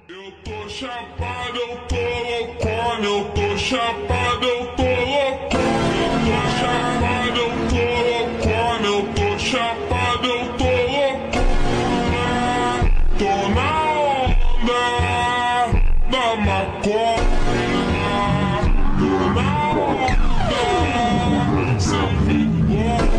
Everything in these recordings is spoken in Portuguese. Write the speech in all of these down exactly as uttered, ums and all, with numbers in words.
Eu tô chapado, eu tô loucona, eu tô chapado, eu tô loucona, eu tô chapado, eu tô loucona, eu tô chapado, eu tô loucona, tô na onda da maconha, tô na onda sem vergonha.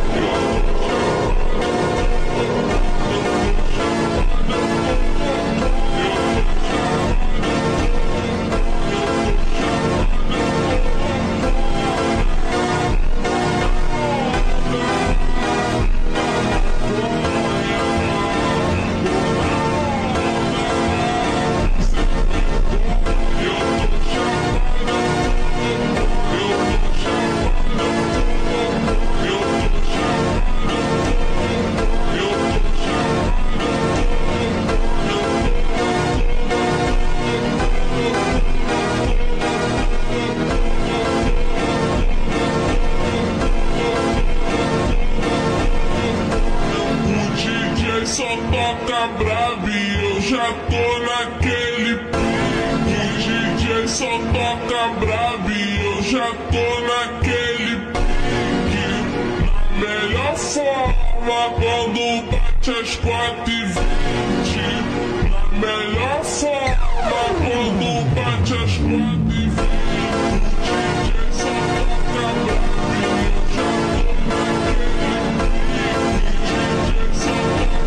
Só toca bravo e eu já tô naquele pique. O D J só toca bravo e eu já tô naquele pique. Na melhor forma quando bate as quatro e vinte. Na melhor forma quando bate as quatro e vinte. O D J só toca bravo e eu já tô naquele pique. O D J só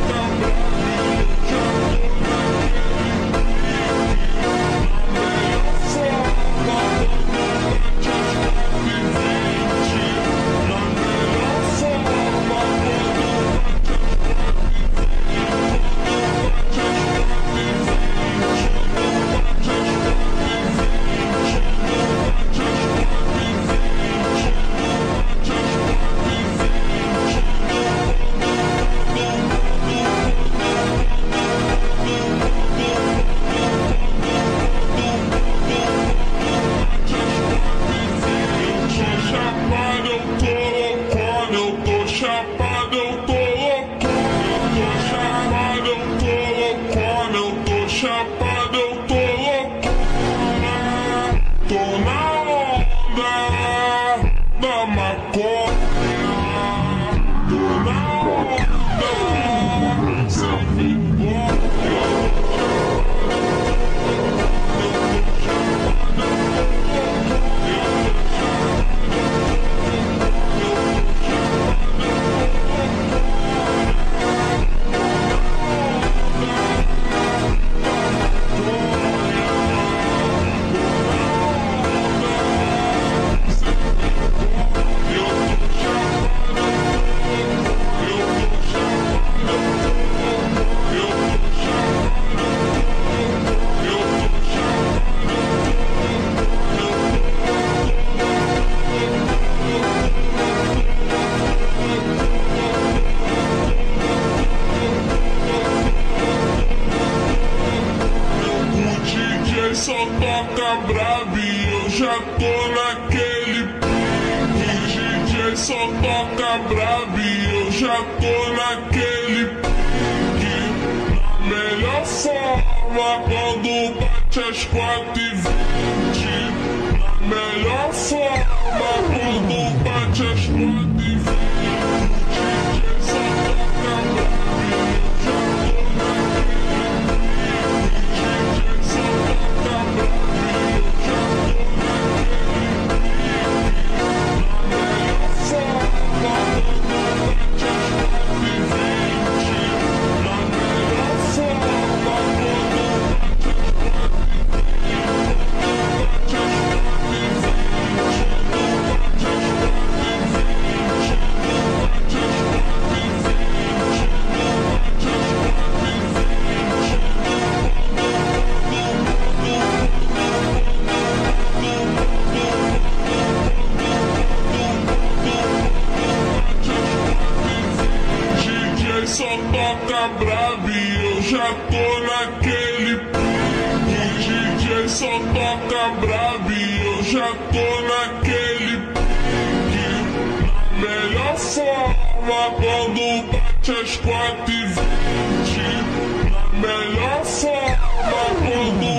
chapado, eu tô loucona, eu tô chapado, eu tô loucona, eu tô chapado, eu tô loucona, tô na onda da maconha, tô na onda sem vergonha. Só toca bravo e eu já tô naquele pique. O D J só toca bravo e eu já tô naquele pique. Na melhor forma quando bate as quatro e vinte. Na melhor forma quando bate as quatro e vinte. O D J só toca bravo e eu já tô naquele pique. O D J só toca bravo e eu já tô naquele pique. Na melhor forma quando bate as quatro e vinte. Na melhor forma quando bate as quatro e vinte. Quando bate as quatro e vinte. Quando bate as quatro e vinte. Quando bate as quatro e vinte. Quando bate as quatro e vinte. D J só toca bravo e eu já tô naquele pique. O D J só toca bravo e eu já tô naquele pique. Na melhor forma quando bate as quatro e vinte. Na melhor forma quando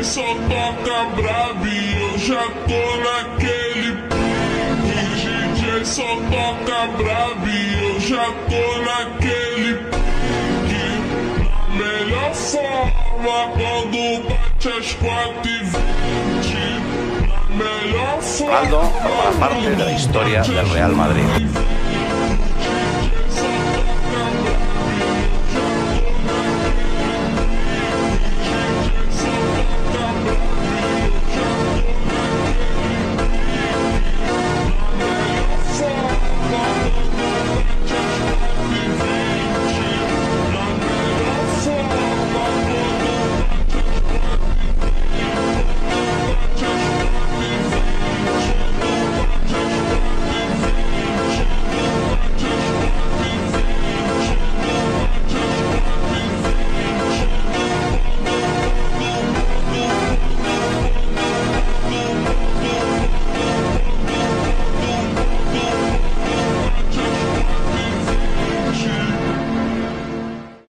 só toca brabo e eu já tô naquele pique. Os D J só toca brabo e eu já tô naquele pique. Na melhor forma, quando bate as quatro e vinte. Na melhor forma, Ronaldo forma parte de la historia del Real Madrid.